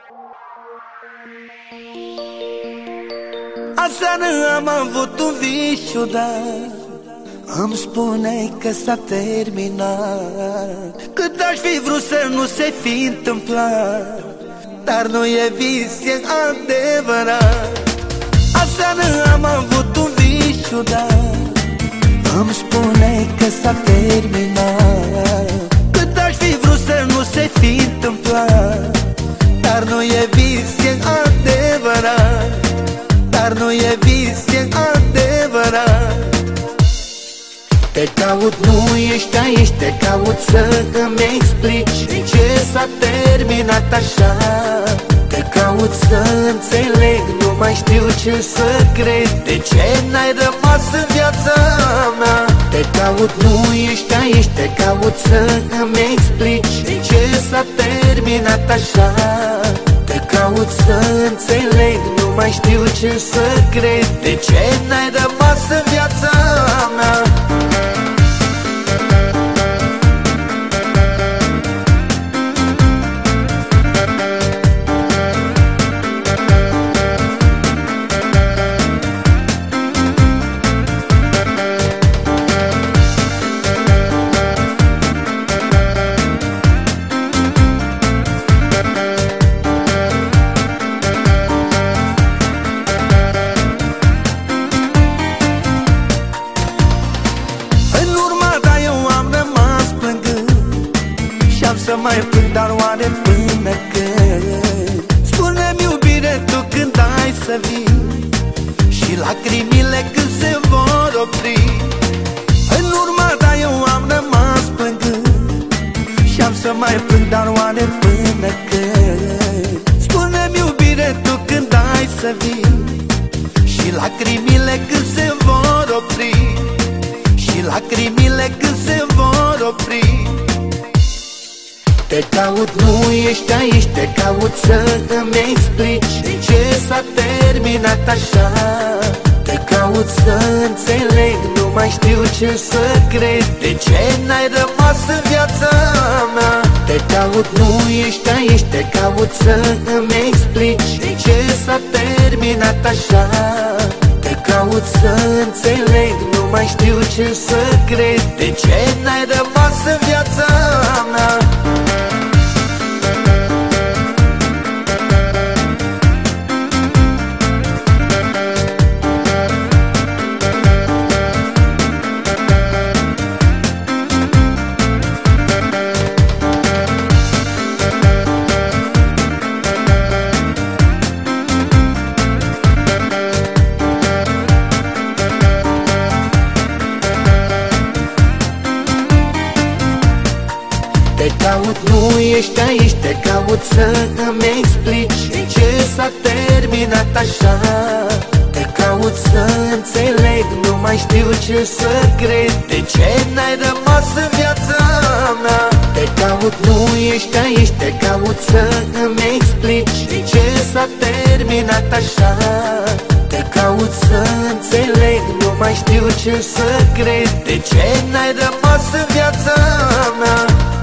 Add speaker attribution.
Speaker 1: Aseară am avut un vis ciudat, îmi spuneai că s-a terminat. Cât aș fi vrut să nu se fi întâmplat, dar nu e vis, e adevărat. Aseară am avut un vis ciudat, îmi spuneai că s-a terminat. Cât aș fi vrut să nu se fi întâmplat, dar nu e vis, e adevărat. Dar nu e vis, e adevărat. Te caut, nu ești aici, te caut să îmi explici de ce s-a terminat așa. Te caut să înțeleg, nu mai știu ce să cred, de ce n-ai rămas în viața mea. Te caut, nu ești aici, te caut să îmi explici de ce s-a terminat așa. Te caut să înțeleg, nu mai știu ce să cred, de ce n-ai rămas în viața mea. Să mai plâng, dar oare până când? Spune-mi, iubire, tu când ai să vii și lacrimile când se vor opri. În urma ta eu am rămas plângând și am să mai plâng, dar oare până când? Spune-mi, iubire, tu când ai să vii și lacrimile când se vor opri. Și lacrimile când se vor opri. Te caut, nu ești aici, te caut să îmi explici de ce s-a terminat așa. Te caut să înțeleg, nu mai știu ce să cred, de ce n-ai rămas în viața mea. Te caut, nu ești aici, te caut să îmi explici de ce s-a terminat așa. Te caut să înțeleg, nu mai știu ce să cred, de ce n-ai rămas în viața mea. Te caut, nu ești aici, te caut să îmi explici de ce s-a terminat așa. Te caut să înțeleg, nu mai știu ce să cred, de ce n-ai rămas în viața mea. Te caut, nu ești aici, te caut să îmi explici de ce s-a terminat așa. Te caut să înțeleg, nu mai știu ce să cred, de ce n-ai rămas în viața mea.